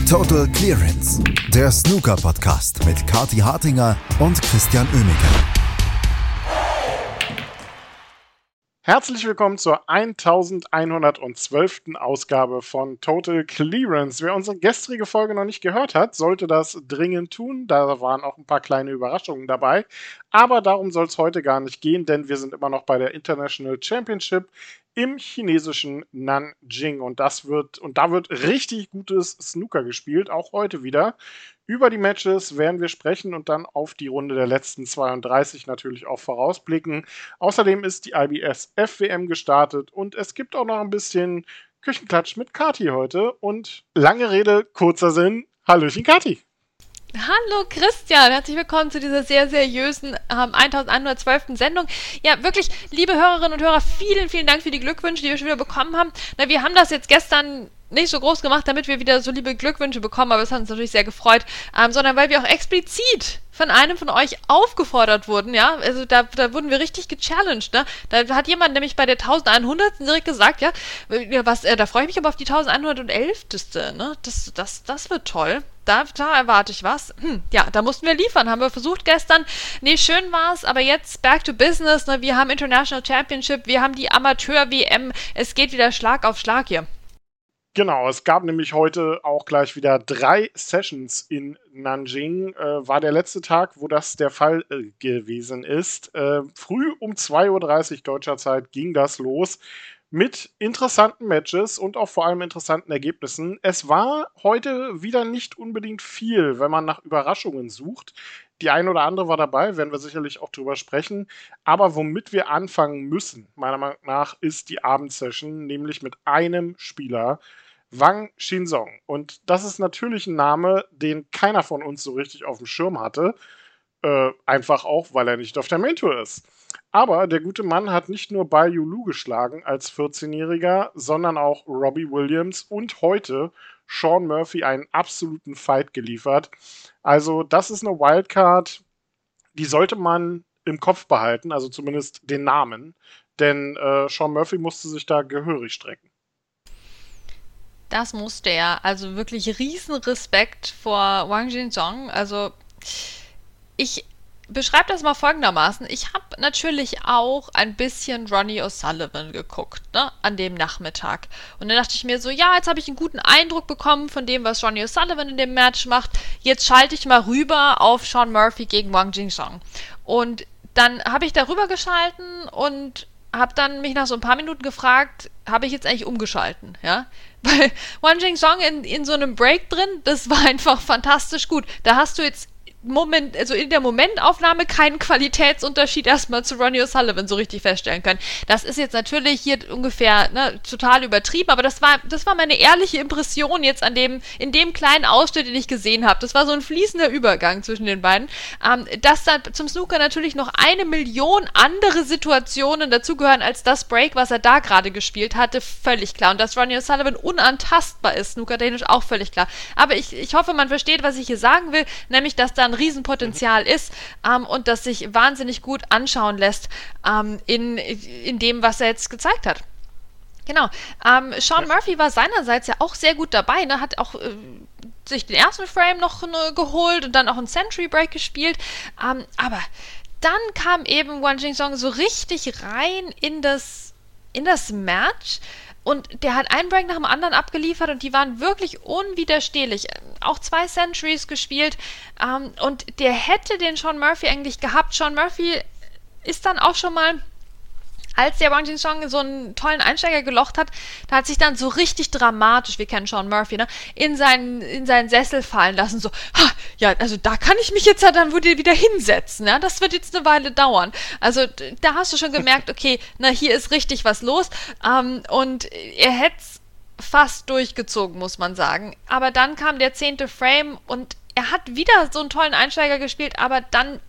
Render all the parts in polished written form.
Total Clearance, der Snooker-Podcast mit Kathi Hartinger und Christian Oemeke. Herzlich willkommen zur 1112. Ausgabe von Total Clearance. Wer unsere gestrige Folge noch nicht gehört hat, sollte das dringend tun. Da waren auch ein paar kleine Überraschungen dabei. Aber darum soll es heute gar nicht gehen, denn wir sind immer noch bei der International Championship im chinesischen Nanjing. Und da wird richtig gutes Snooker gespielt, auch heute wieder. Über die Matches werden wir sprechen und dann auf die Runde der letzten 32 natürlich auch vorausblicken. Außerdem ist die IBS FWM gestartet und es gibt auch noch ein bisschen Küchenklatsch mit Kathi heute. Und lange Rede, kurzer Sinn. Hallöchen Kathi. Hallo Christian, herzlich willkommen zu dieser sehr seriösen 1112. Sendung. Ja, wirklich, liebe Hörerinnen und Hörer, vielen, vielen Dank für die Glückwünsche, die wir schon wieder bekommen haben. Na, wir haben das jetzt gestern nicht so groß gemacht, damit wir wieder so liebe Glückwünsche bekommen, aber es hat uns natürlich sehr gefreut, sondern weil wir auch explizit von einem von euch aufgefordert wurden, ja, also da wurden wir richtig gechallenged, ne, da hat jemand nämlich bei der 1100. direkt gesagt, ja, da freue ich mich aber auf die 1111. Ne, das wird toll. Da erwarte ich was. Ja, da mussten wir liefern, haben wir versucht gestern. Nee, schön war's, aber jetzt back to business, ne, wir haben International Championship, wir haben die Amateur-WM, es geht wieder Schlag auf Schlag hier. Genau, es gab nämlich heute auch gleich wieder 3 Sessions in Nanjing. War der letzte Tag, wo das der Fall gewesen ist. Früh um 2:30 Uhr deutscher Zeit ging das los mit interessanten Matches und auch vor allem interessanten Ergebnissen. Es war heute wieder nicht unbedingt viel, wenn man nach Überraschungen sucht. Die eine oder andere war dabei, werden wir sicherlich auch drüber sprechen. Aber womit wir anfangen müssen, meiner Meinung nach, ist die Abendsession, nämlich mit einem Spieler, Wang Qinzhong. Und das ist natürlich ein Name, den keiner von uns so richtig auf dem Schirm hatte. Einfach auch, weil er nicht auf der Main-Tour ist. Aber der gute Mann hat nicht nur Bai Yulu geschlagen als 14-Jähriger, sondern auch Robbie Williams und heute Sean Murphy einen absoluten Fight geliefert. Also das ist eine Wildcard, die sollte man im Kopf behalten, also zumindest den Namen. Denn Sean Murphy musste sich da gehörig strecken. Das musste er. Also wirklich riesen Respekt vor Wang Qinzhong. Also ich beschreibe das mal folgendermaßen. Ich habe natürlich auch ein bisschen Ronnie O'Sullivan geguckt, ne, an dem Nachmittag. Und dann dachte ich mir so, ja, jetzt habe ich einen guten Eindruck bekommen von dem, was Ronnie O'Sullivan in dem Match macht. Jetzt schalte ich mal rüber auf Sean Murphy gegen Wang Qinzhong. Und dann habe ich darüber geschalten und habe dann mich nach so ein paar Minuten gefragt, habe ich jetzt eigentlich umgeschalten, ja? Weil Wang Qinzhong in so einem Break drin, das war einfach fantastisch gut. Da hast du jetzt in der Momentaufnahme keinen Qualitätsunterschied erstmal zu Ronnie O'Sullivan so richtig feststellen können. Das ist jetzt natürlich hier ungefähr total übertrieben, aber das war meine ehrliche Impression jetzt in dem kleinen Ausschnitt, den ich gesehen habe. Das war so ein fließender Übergang zwischen den beiden. Dass da zum Snooker natürlich noch 1 Million andere Situationen dazugehören als das Break, was er da gerade gespielt hatte, völlig klar. Und dass Ronnie O'Sullivan unantastbar ist, snookertechnisch auch völlig klar. Aber ich hoffe, man versteht, was ich hier sagen will, nämlich, dass da ein Riesenpotenzial ist und das sich wahnsinnig gut anschauen lässt in dem, was er jetzt gezeigt hat. Genau. Sean Murphy war seinerseits ja auch sehr gut dabei, ne? Hat auch sich den ersten Frame noch geholt und dann auch einen Century Break gespielt. Aber dann kam eben Wang Qinzhong so richtig rein in das Match. Und der hat einen Break nach dem anderen abgeliefert und die waren wirklich unwiderstehlich. Auch 2 Centuries gespielt. Und der hätte den Sean Murphy eigentlich gehabt. Sean Murphy ist dann auch schon mal, als der Wang Qinzhong so einen tollen Einsteiger gelocht hat, da hat sich dann so richtig dramatisch, wir kennen Sean Murphy, ne, in seinen Sessel fallen lassen, so, ja, also da kann ich mich jetzt ja dann wieder hinsetzen, ja, das wird jetzt eine Weile dauern. Also da hast du schon gemerkt, okay, na, hier ist richtig was los, und er hätte es fast durchgezogen, muss man sagen. Aber dann kam der 10. Frame und er hat wieder so einen tollen Einsteiger gespielt, aber dann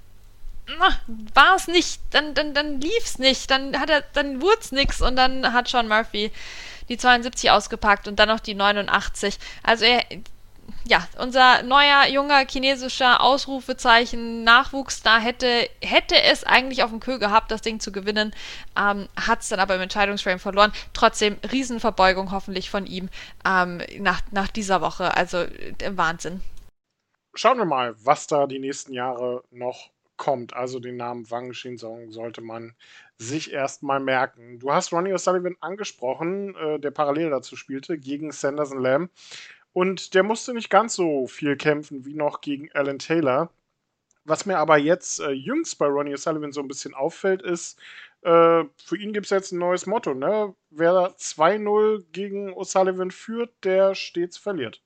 war es nicht, dann lief's nicht, dann wurde es nix und dann hat Sean Murphy die 72 ausgepackt und dann noch die 89. Also ja, unser neuer, junger chinesischer Ausrufezeichen Nachwuchs da hätte es eigentlich auf dem Kö gehabt, das Ding zu gewinnen, hat es dann aber im Entscheidungsframe verloren. Trotzdem Riesenverbeugung hoffentlich von ihm nach dieser Woche. Also Wahnsinn. Schauen wir mal, was da die nächsten Jahre noch kommt. Also den Namen Wang Xinzong sollte man sich erstmal merken. Du hast Ronnie O'Sullivan angesprochen, der parallel dazu spielte, gegen Sanderson Lamb. Und der musste nicht ganz so viel kämpfen wie noch gegen Alan Taylor. Was mir aber jetzt jüngst bei Ronnie O'Sullivan so ein bisschen auffällt, ist, für ihn gibt es jetzt ein neues Motto. Ne? Wer 2-0 gegen O'Sullivan führt, der stets verliert.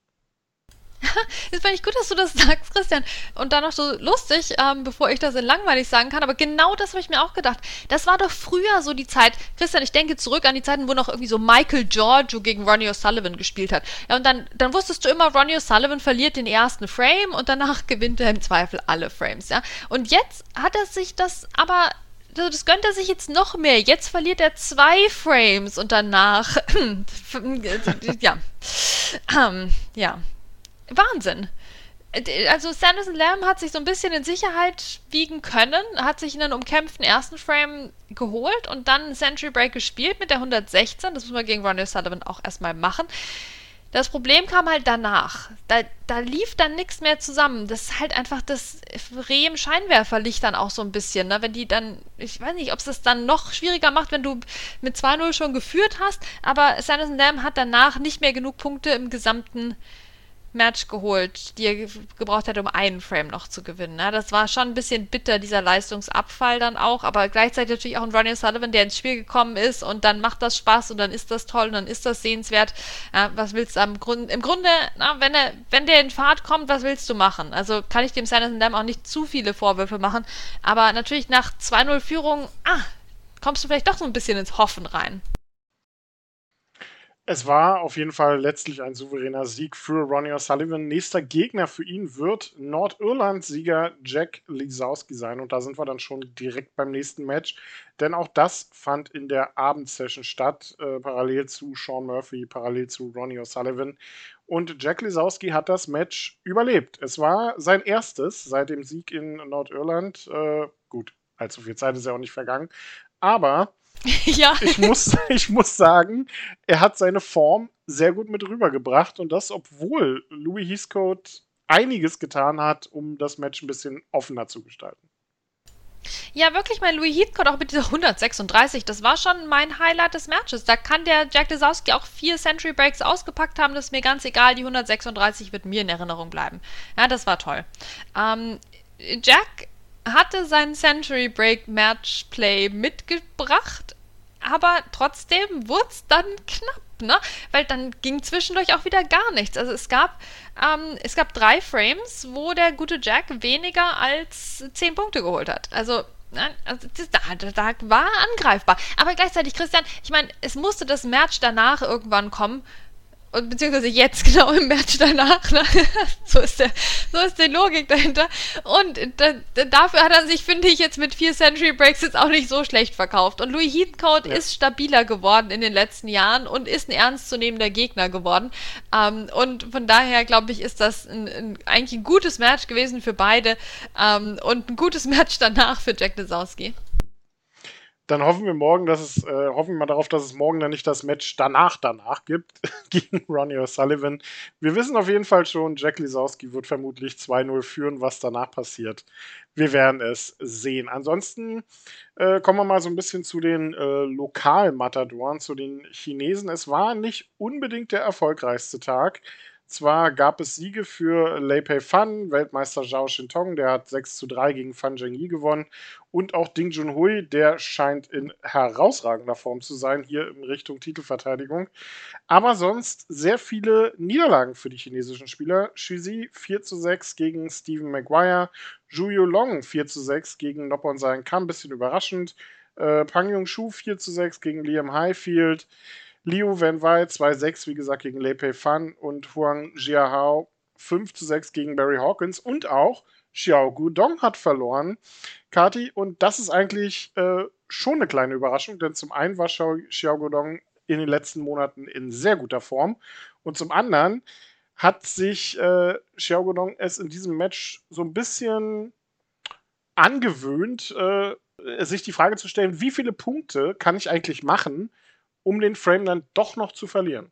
Das fand ich gut, dass du das sagst, Christian. Und dann noch so lustig, bevor ich das in langweilig sagen kann, aber genau das habe ich mir auch gedacht. Das war doch früher so die Zeit. Christian, ich denke zurück an die Zeiten, wo noch irgendwie so Michael Giorgio gegen Ronnie O'Sullivan gespielt hat. Ja, und dann wusstest du immer, Ronnie O'Sullivan verliert den ersten Frame und danach gewinnt er im Zweifel alle Frames, ja. Und jetzt hat er sich das aber... Das gönnt er sich jetzt noch mehr. Jetzt verliert er 2 Frames und danach... ja. Ja. Wahnsinn. Also Sanderson Lamb hat sich so ein bisschen in Sicherheit wiegen können, hat sich in einen umkämpften ersten Frame geholt und dann Century Break gespielt mit der 116. Das muss man gegen Ronnie O'Sullivan auch erstmal machen. Das Problem kam halt danach. Da lief dann nichts mehr zusammen. Das ist halt einfach das Reh im Scheinwerferlicht dann auch so ein bisschen. Ne? Wenn die dann, ich weiß nicht, ob es das dann noch schwieriger macht, wenn du mit 2-0 schon geführt hast, aber Sanderson Lamb hat danach nicht mehr genug Punkte im gesamten Match geholt, die er gebraucht hätte, um einen Frame noch zu gewinnen. Ja, das war schon ein bisschen bitter, dieser Leistungsabfall dann auch, aber gleichzeitig natürlich auch ein Ronnie O'Sullivan, der ins Spiel gekommen ist und dann macht das Spaß und dann ist das toll und dann ist das sehenswert. Ja, was willst du im Grunde, wenn der in Fahrt kommt, was willst du machen? Also kann ich dem Sanderson Lamb auch nicht zu viele Vorwürfe machen, aber natürlich nach 2-0 Führung, kommst du vielleicht doch so ein bisschen ins Hoffen rein. Es war auf jeden Fall letztlich ein souveräner Sieg für Ronnie O'Sullivan. Nächster Gegner für ihn wird Nordirland-Sieger Jack Lisowski sein. Und da sind wir dann schon direkt beim nächsten Match. Denn auch das fand in der Abendsession statt, parallel zu Sean Murphy, parallel zu Ronnie O'Sullivan. Und Jack Lisowski hat das Match überlebt. Es war sein erstes seit dem Sieg in Nordirland. Gut, allzu viel Zeit ist ja auch nicht vergangen. Aber... Ja. Ich muss sagen, er hat seine Form sehr gut mit rübergebracht und das, obwohl Louis Heathcote einiges getan hat, um das Match ein bisschen offener zu gestalten. Ja, wirklich, mein Louis Heathcote auch mit dieser 136, das war schon mein Highlight des Matches. Da kann der Jack Lisowski auch 4 Century Breaks ausgepackt haben, das ist mir ganz egal, die 136 wird mir in Erinnerung bleiben. Ja, das war toll. Jack hatte sein Century Break Matchplay mitgebracht, aber trotzdem wurde es dann knapp, ne? Weil dann ging zwischendurch auch wieder gar nichts. Also es gab 3 Frames, wo der gute Jack weniger als 10 Punkte geholt hat. Also da war angreifbar. Aber gleichzeitig, Christian, ich meine, es musste das Match danach irgendwann kommen. Und beziehungsweise jetzt genau im Match danach, ne? So ist die Logik dahinter. Und dafür hat er sich, finde ich, jetzt mit 4 Century Breaks jetzt auch nicht so schlecht verkauft. Und Louis Heathcote ist stabiler geworden in den letzten Jahren und ist ein ernstzunehmender Gegner geworden. Und von daher, glaube ich, ist das eigentlich ein gutes Match gewesen für beide. Und ein gutes Match danach für Jack Lisowski. Dann hoffen wir mal darauf, dass es morgen dann nicht das Match danach gibt gegen Ronnie O'Sullivan. Wir wissen auf jeden Fall schon, Jack Lisowski wird vermutlich 2-0 führen, was danach passiert. Wir werden es sehen. Ansonsten kommen wir mal so ein bisschen zu den Lokal-Matadoren, zu den Chinesen. Es war nicht unbedingt der erfolgreichste Tag. Zwar gab es Siege für Lei Pei Fan, Weltmeister Zhao Xintong, der hat 6:3 gegen Fan Zhengyi gewonnen. Und auch Ding Junhui, der scheint in herausragender Form zu sein, hier in Richtung Titelverteidigung. Aber sonst sehr viele Niederlagen für die chinesischen Spieler. Xu Zi 4:6 gegen Stephen Maguire, Zhu Yulong 4:6 gegen Noppon Saen Kam, ein bisschen überraschend. Pang Yong-shu 4:6 gegen Liam Highfield. Liu Wenwei 2:6, wie gesagt, gegen Lei Pei Fan und Huang Jiahao 5:6 gegen Barry Hawkins und auch Xiao Guodong hat verloren. Kati, und das ist eigentlich schon eine kleine Überraschung, denn zum einen war Xiao Guodong in den letzten Monaten in sehr guter Form und zum anderen hat sich Xiao Guodong es in diesem Match so ein bisschen angewöhnt, sich die Frage zu stellen, wie viele Punkte kann ich eigentlich machen, um den Frame dann doch noch zu verlieren.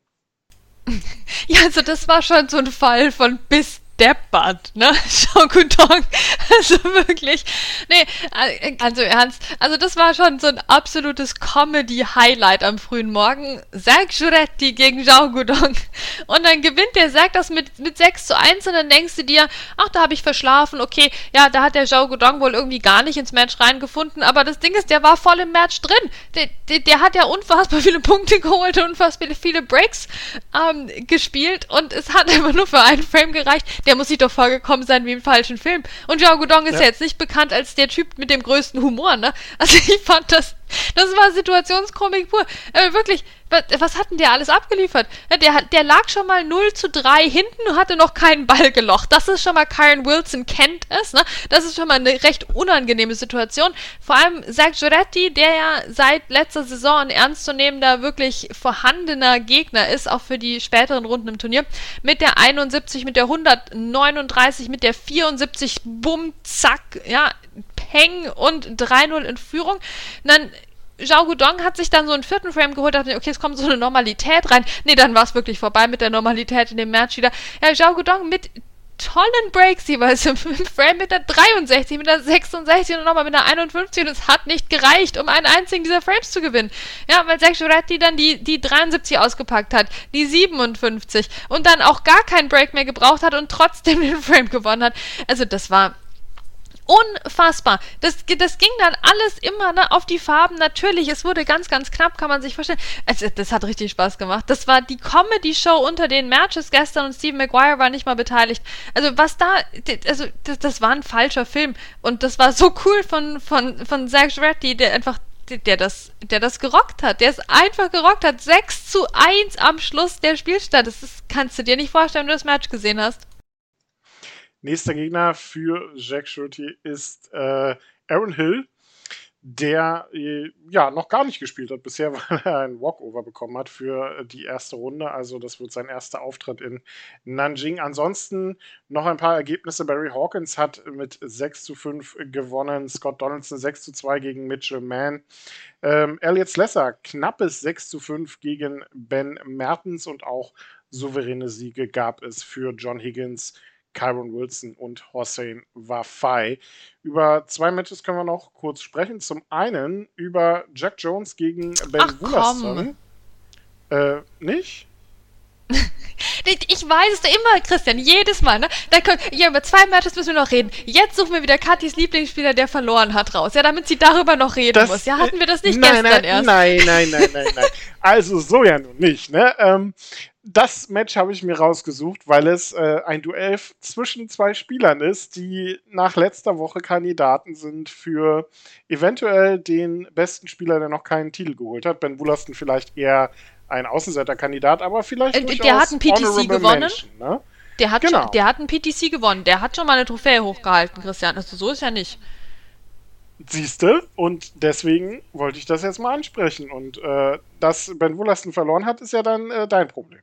Ja, also das war schon so ein Fall von bis deppert, ne? Xiao Guodong. Also wirklich. Nee, also ernst. Also das war schon so ein absolutes Comedy-Highlight am frühen Morgen. Zack Juretti gegen Xiao Guodong. Und dann gewinnt der Zack das mit 6:1 und dann denkst du dir, ach, da habe ich verschlafen. Okay, ja, da hat der Xiao Guodong wohl irgendwie gar nicht ins Match reingefunden. Aber das Ding ist, der war voll im Match drin. Der hat ja unfassbar viele Punkte geholt und unfassbar viele Breaks gespielt. Und es hat einfach nur für einen Frame gereicht. Der muss sich doch vorgekommen sein wie im falschen Film. Und Xiao Guodong ist ja jetzt nicht bekannt als der Typ mit dem größten Humor, ne? Also ich fand das war Situationskomik pur. Wirklich, was hat denn der alles abgeliefert? Der lag schon mal 0:3 hinten und hatte noch keinen Ball gelocht. Das ist schon mal, Kyren Wilson kennt es, ne? Das ist schon mal eine recht unangenehme Situation. Vor allem Zack Juretti, der ja seit letzter Saison ein ernstzunehmender, wirklich vorhandener Gegner ist, auch für die späteren Runden im Turnier, mit der 71, mit der 139, mit der 74, bumm, zack, ja, Peng und 3:0 in Führung. Und dann Xiao Guodong hat sich dann so einen vierten Frame geholt, dachte, okay, es kommt so eine Normalität rein. Nee, dann war es wirklich vorbei mit der Normalität in dem Match wieder. Ja, Xiao Guodong mit tollen Breaks jeweils im Frame mit der 63, mit der 66 und nochmal mit der 51 und es hat nicht gereicht, um einen einzigen dieser Frames zu gewinnen. Ja, weil Zack Juretti dann die 73 ausgepackt hat, die 57 und dann auch gar keinen Break mehr gebraucht hat und trotzdem den Frame gewonnen hat. Also das war unfassbar. Das ging dann alles immer, ne, auf die Farben. Natürlich, es wurde ganz, ganz knapp, kann man sich vorstellen. Also, das hat richtig Spaß gemacht. Das war die Comedy-Show unter den Matches gestern und Stephen Maguire war nicht mal beteiligt. Also, das war ein falscher Film. Und das war so cool von Zack Juretti, der das gerockt hat. Der es einfach gerockt hat. 6:1 am Schluss der Spielstand. Kannst du dir nicht vorstellen, wenn du das Match gesehen hast. Nächster Gegner für Zack Juretti ist Aaron Hill, der noch gar nicht gespielt hat bisher, weil er einen Walkover bekommen hat für die erste Runde. Also das wird sein erster Auftritt in Nanjing. Ansonsten noch ein paar Ergebnisse. Barry Hawkins hat mit 6:5 gewonnen. Scott Donaldson 6:2 gegen Mitchell Mann. Elliot Slesser knappes 6:5 gegen Ben Mertens und auch souveräne Siege gab es für John Higgins, Kyren Wilson und Hossein Wafai. Über zwei Matches können wir noch kurz sprechen. Zum einen über Jack Jones gegen Ben Woolaston. Nicht? Ich weiß es immer, Christian, jedes Mal, ne? Über zwei Matches müssen wir noch reden. Jetzt suchen wir wieder Katis Lieblingsspieler, der verloren hat, raus. Ja, damit sie darüber noch reden muss. Ja, hatten wir das nicht gestern erst? Nein. Also so ja nun nicht, ne? Das Match habe ich mir rausgesucht, weil es ein Duell zwischen zwei Spielern ist, die nach letzter Woche Kandidaten sind für eventuell den besten Spieler, der noch keinen Titel geholt hat. Ben Woolaston vielleicht eher ein Außenseiterkandidat, aber vielleicht durchaus der hat einen PTC gewonnen. Menschen, ne? Der hat einen PTC gewonnen. Der hat schon mal eine Trophäe hochgehalten, Christian. Also so ist ja nicht. Siehste, und deswegen wollte ich das jetzt mal ansprechen. Und dass Ben Woolaston verloren hat, ist ja dann dein Problem.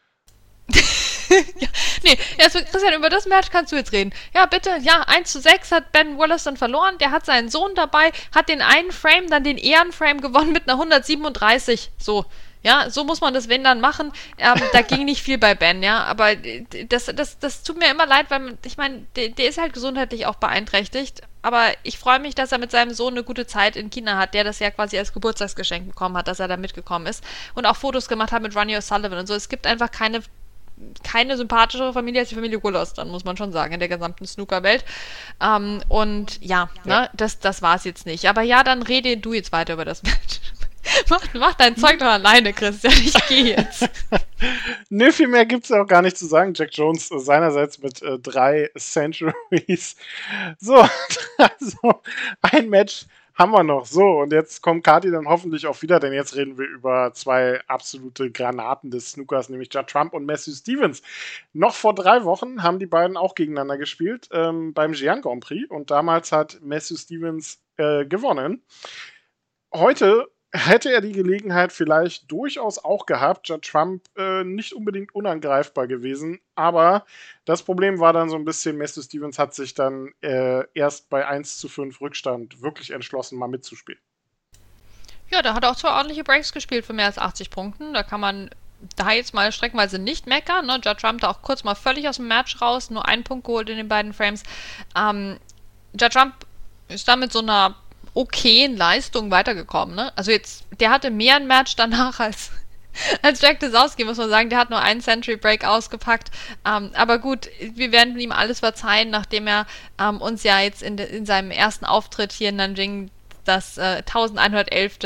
Ja, nee, also Christian, über das Match kannst du jetzt reden. Ja, bitte, ja, 1:6 hat Ben Woolaston verloren, der hat seinen Sohn dabei, hat den einen Frame, dann den Ehrenframe gewonnen mit einer 137, so. Ja, so muss man das wenn dann machen. Da ging nicht viel bei Ben, ja, aber das tut mir immer leid, weil ich meine, der ist halt gesundheitlich auch beeinträchtigt, aber ich freue mich, dass er mit seinem Sohn eine gute Zeit in China hat, der das ja quasi als Geburtstagsgeschenk bekommen hat, dass er da mitgekommen ist und auch Fotos gemacht hat mit Ronnie O'Sullivan und so. Es gibt einfach keine sympathischere Familie als die Familie Woolaston, muss man schon sagen, in der gesamten Snooker-Welt. Und ja, ne, das war's jetzt nicht. Aber ja, dann rede du jetzt weiter über das Match. Mach dein Zeug doch alleine, Christian. Ich gehe jetzt. Nö, viel mehr gibt es ja auch gar nicht zu sagen. Jack Jones seinerseits mit 3 Centuries. So, also ein Match haben wir noch. So, und jetzt kommt Kati dann hoffentlich auch wieder, denn jetzt reden wir über zwei absolute Granaten des Snookers, nämlich Judd Trump und Matthew Stevens. Noch vor 3 Wochen haben die beiden auch gegeneinander gespielt beim Xi'an Grand Prix und damals hat Matthew Stevens gewonnen. Heute hätte er die Gelegenheit vielleicht durchaus auch gehabt. Judd Trump nicht unbedingt unangreifbar gewesen, aber das Problem war dann so ein bisschen, Matthew Stevens hat sich dann erst bei 1:5 Rückstand wirklich entschlossen, mal mitzuspielen. Ja, da hat er auch 2 ordentliche Breaks gespielt für mehr als 80 Punkten. Da kann man da jetzt mal streckenweise nicht meckern. Ne? Judd Trump da auch kurz mal völlig aus dem Match raus, nur 1 Punkt geholt in den beiden Frames. Judd Trump ist da mit so einer okayen Leistung weitergekommen. Ne? Also jetzt, der hatte mehr ein Match danach als Jack Dysowski, muss man sagen. Der hat nur einen Century Break ausgepackt. Aber gut, wir werden ihm alles verzeihen, nachdem er uns ja jetzt in seinem ersten Auftritt hier in Nanjing das 1111.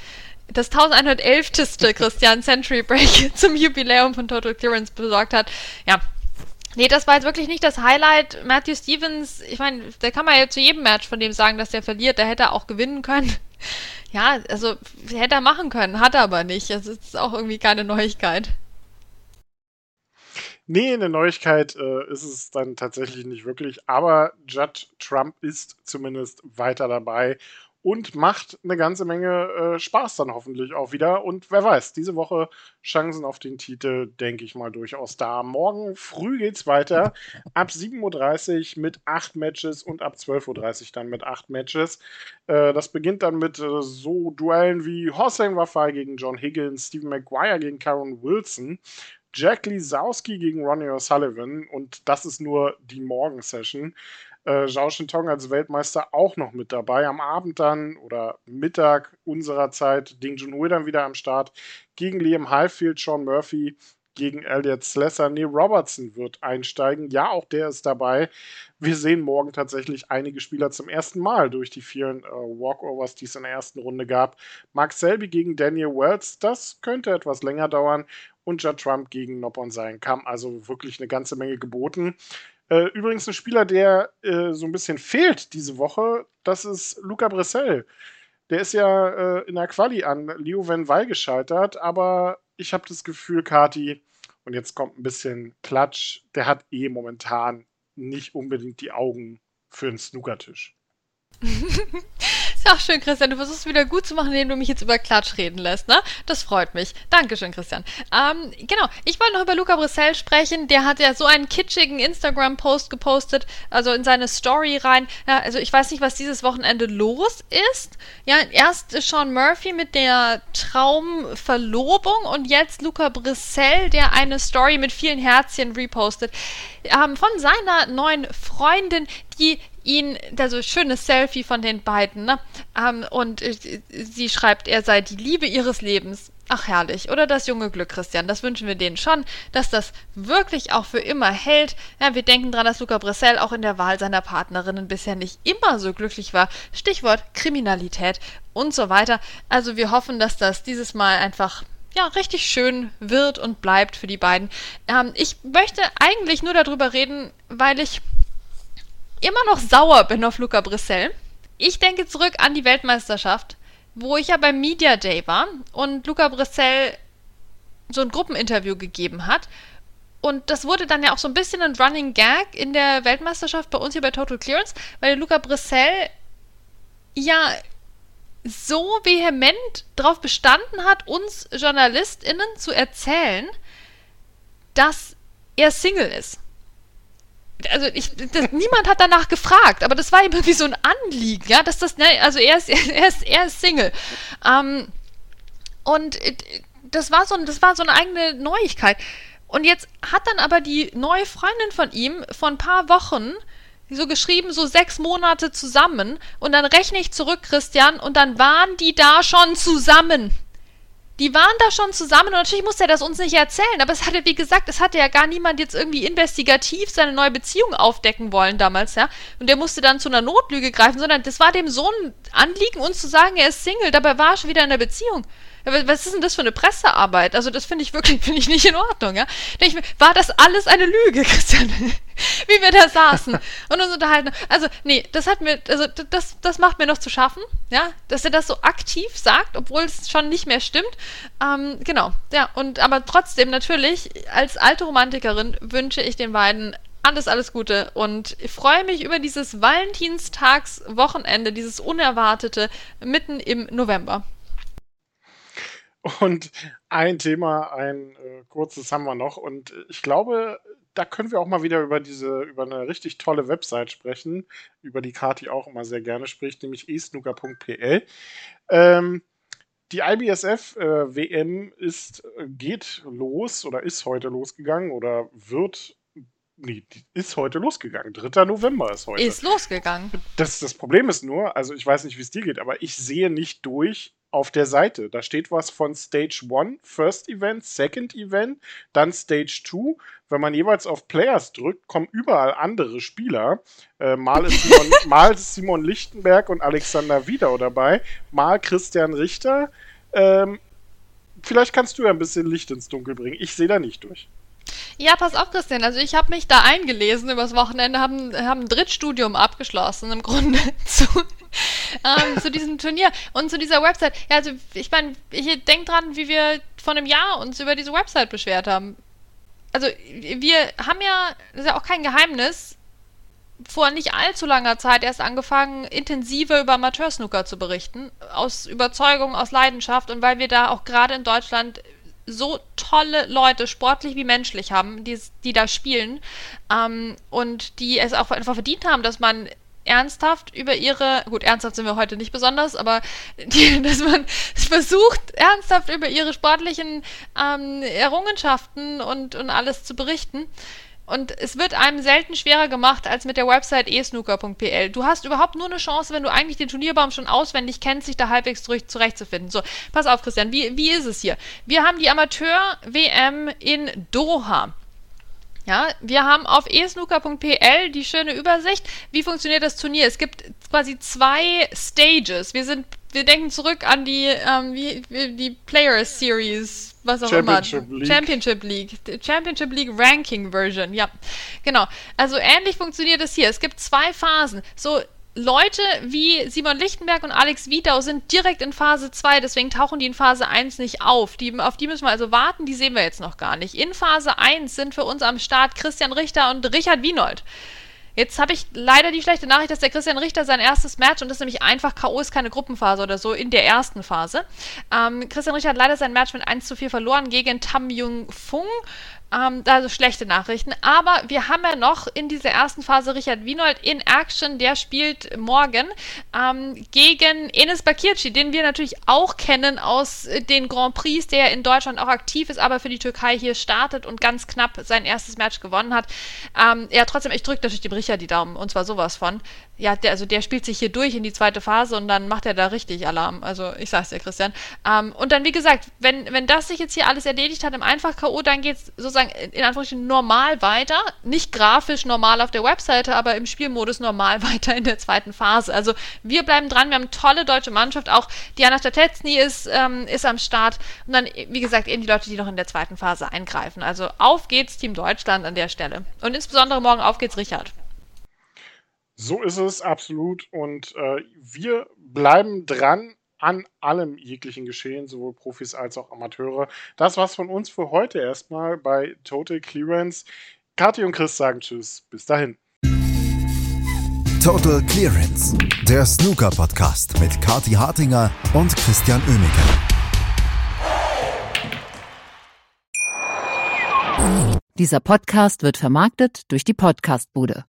Christian Century Break zum Jubiläum von Total Clearance besorgt hat. Ja. Nee, das war jetzt wirklich nicht das Highlight. Matthew Stevens, ich meine, da kann man ja zu jedem Match von dem sagen, dass der verliert. Da hätte er auch gewinnen können. Ja, also hätte er machen können, hat er aber nicht. Das ist auch irgendwie keine Neuigkeit. Nee, eine Neuigkeit ist es dann tatsächlich nicht wirklich. Aber Judd Trump ist zumindest weiter dabei und macht eine ganze Menge Spaß dann hoffentlich auch wieder. Und wer weiß, diese Woche Chancen auf den Titel, denke ich mal, durchaus da. Morgen früh geht's weiter, ab 7:30 Uhr mit 8 Matches und ab 12:30 Uhr dann mit 8 Matches. Das beginnt dann mit so Duellen wie Hossein Wafai gegen John Higgins, Stephen Maguire gegen Karen Wilson, Jack Lisowski gegen Ronnie O'Sullivan, und das ist nur die Morgensession. Zhao Shintong als Weltmeister auch noch mit dabei. Am Abend dann oder Mittag unserer Zeit Ding Junhui dann wieder am Start gegen Liam Highfield, Sean Murphy gegen Elliot Slesser. Neil Robertson wird einsteigen. Ja, auch der ist dabei. Wir sehen morgen tatsächlich einige Spieler zum ersten Mal durch die vielen Walkovers, die es in der ersten Runde gab. Mark Selby gegen Daniel Wells, das könnte etwas länger dauern. Und Judd Trump gegen Noppon Saenkamp, also wirklich eine ganze Menge geboten. Übrigens ein Spieler, der so ein bisschen fehlt diese Woche, das ist Luca Bressel. Der ist ja in der Quali an Liu Wenwei gescheitert, aber ich habe das Gefühl, Kati, und jetzt kommt ein bisschen Klatsch, der hat momentan nicht unbedingt die Augen für einen Snookertisch. Ist auch schön, Christian. Du versuchst wieder gut zu machen, indem du mich jetzt über Klatsch reden lässt, ne? Das freut mich. Dankeschön, Christian. Genau. Ich wollte noch über Luca Bressel sprechen. Der hat ja so einen kitschigen Instagram-Post gepostet, also in seine Story rein. Ja, also ich weiß nicht, was dieses Wochenende los ist. Ja, erst Sean Murphy mit der Traumverlobung und jetzt Luca Bressel, der eine Story mit vielen Herzchen repostet. Von seiner neuen Freundin, die ihn, also schönes Selfie von den beiden, ne? Und sie schreibt, er sei die Liebe ihres Lebens. Ach, herrlich. Oder das junge Glück, Christian. Das wünschen wir denen schon, dass das wirklich auch für immer hält. Ja, wir denken dran, dass Luca Bressel auch in der Wahl seiner Partnerinnen bisher nicht immer so glücklich war. Stichwort Kriminalität und so weiter. Also wir hoffen, dass das dieses Mal einfach richtig schön wird und bleibt für die beiden. Ich möchte eigentlich nur darüber reden, weil ich immer noch sauer bin auf Luca Bressel. Ich denke zurück an die Weltmeisterschaft, wo ich ja beim Media Day war und Luca Bressel so ein Gruppeninterview gegeben hat. Und das wurde dann ja auch so ein bisschen ein Running Gag in der Weltmeisterschaft bei uns hier bei Total Clearance, weil Luca Bressel ja so vehement darauf bestanden hat, uns JournalistInnen zu erzählen, dass er Single ist. Also niemand hat danach gefragt, aber das war ihm irgendwie so ein Anliegen, ja, dass das, ne, also er ist Single. Und das war so eine eigene Neuigkeit. Und jetzt hat dann aber die neue Freundin von ihm vor ein paar Wochen so geschrieben, so 6 Monate zusammen, und dann rechne ich zurück, Christian, und dann waren die da schon zusammen. Die waren da schon zusammen und natürlich musste er das uns nicht erzählen, aber es hatte, wie gesagt, es hatte ja gar niemand jetzt irgendwie investigativ seine neue Beziehung aufdecken wollen damals, ja, und der musste dann zu einer Notlüge greifen, sondern das war dem so ein Anliegen, uns zu sagen, er ist Single, dabei war er schon wieder in der Beziehung. Was ist denn das für eine Pressearbeit? Also das finde ich nicht in Ordnung, ja. War das alles eine Lüge, Christian? Wie wir da saßen und uns unterhalten. Also, nee, das macht mir noch zu schaffen, ja, dass er das so aktiv sagt, obwohl es schon nicht mehr stimmt. Genau, ja, aber trotzdem natürlich, als alte Romantikerin wünsche ich den beiden alles Gute und ich freue mich über dieses Valentinstagswochenende, dieses Unerwartete mitten im November. Und ein Thema, ein kurzes haben wir noch. Und ich glaube, da können wir auch mal wieder über eine richtig tolle Website sprechen, über die Kati auch immer sehr gerne spricht, nämlich esnooker.pl. Die IBSF-WM geht los oder ist heute losgegangen oder ist heute losgegangen. 3. November ist heute. Ist losgegangen. Das Problem ist nur, also ich weiß nicht, wie es dir geht, aber ich sehe nicht durch auf der Seite. Da steht was von Stage 1, First Event, Second Event, dann Stage 2. Wenn man jeweils auf Players drückt, kommen überall andere Spieler. Mal ist Simon Lichtenberg und Alexander Wiedau dabei, mal Christian Richter. Vielleicht kannst du ja ein bisschen Licht ins Dunkel bringen. Ich sehe da nicht durch. Ja, pass auf, Christian. Also ich habe mich da eingelesen übers Wochenende, haben ein Drittstudium abgeschlossen im Grunde zu diesem Turnier und zu dieser Website. Ja, also ich meine, ich denke dran, wie wir vor einem Jahr uns über diese Website beschwert haben. Also wir haben ja, das ist ja auch kein Geheimnis, vor nicht allzu langer Zeit erst angefangen, intensiver über Amateursnooker zu berichten. Aus Überzeugung, aus Leidenschaft und weil wir da auch gerade in Deutschland so tolle Leute, sportlich wie menschlich haben, die da spielen und die es auch einfach verdient haben, dass man ernsthaft ernsthaft sind wir heute nicht besonders, aber dass man versucht, ernsthaft über ihre sportlichen Errungenschaften und alles zu berichten. Und es wird einem selten schwerer gemacht als mit der Website esnooker.pl. Du hast überhaupt nur eine Chance, wenn du eigentlich den Turnierbaum schon auswendig kennst, dich da halbwegs zurechtzufinden. So, pass auf, Christian, wie ist es hier? Wir haben die Amateur-WM in Doha. Ja, wir haben auf esnooker.pl die schöne Übersicht. Wie funktioniert das Turnier? Es gibt quasi 2 Stages. Wir denken zurück an die Players Series, was auch immer. Championship League Ranking Version, ja. Genau. Also ähnlich funktioniert es hier. Es gibt 2 Phasen. So Leute wie Simon Lichtenberg und Alex Wiedau sind direkt in Phase 2, deswegen tauchen die in Phase 1 nicht auf. Auf die müssen wir also warten, die sehen wir jetzt noch gar nicht. In Phase 1 sind für uns am Start Christian Richter und Richard Wienold. Jetzt habe ich leider die schlechte Nachricht, dass der Christian Richter sein erstes Match, und das ist nämlich einfach K.O., ist keine Gruppenphase oder so, in der ersten Phase. Christian Richter hat leider sein Match mit 1:4 verloren gegen Tam Jung Fung. Also schlechte Nachrichten. Aber wir haben ja noch in dieser ersten Phase Richard Wienold in Action, der spielt morgen gegen Enes Bakirci, den wir natürlich auch kennen aus den Grand Prix, der in Deutschland auch aktiv ist, aber für die Türkei hier startet und ganz knapp sein erstes Match gewonnen hat. Trotzdem, ich drücke natürlich dem Richard die Daumen, und zwar sowas von. Ja, der spielt sich hier durch in die zweite Phase und dann macht er da richtig Alarm. Also ich sag's dir, Christian. Und dann, wie gesagt, wenn das sich jetzt hier alles erledigt hat im Einfach-K.O., dann geht's sozusagen in Anführungsstrichen normal weiter. Nicht grafisch normal auf der Webseite, aber im Spielmodus normal weiter in der zweiten Phase. Also wir bleiben dran, wir haben eine tolle deutsche Mannschaft. Auch Diana Statecny ist am Start. Und dann, wie gesagt, eben die Leute, die noch in der zweiten Phase eingreifen. Also auf geht's, Team Deutschland an der Stelle. Und insbesondere morgen auf geht's, Richard. So ist es, absolut. Und wir bleiben dran an allem jeglichen Geschehen, sowohl Profis als auch Amateure. Das war's von uns für heute erstmal bei Total Clearance. Kathi und Chris sagen Tschüss. Bis dahin. Total Clearance, der Snooker-Podcast mit Kathi Hartinger und Christian Oemeke. Dieser Podcast wird vermarktet durch die Podcast-Bude.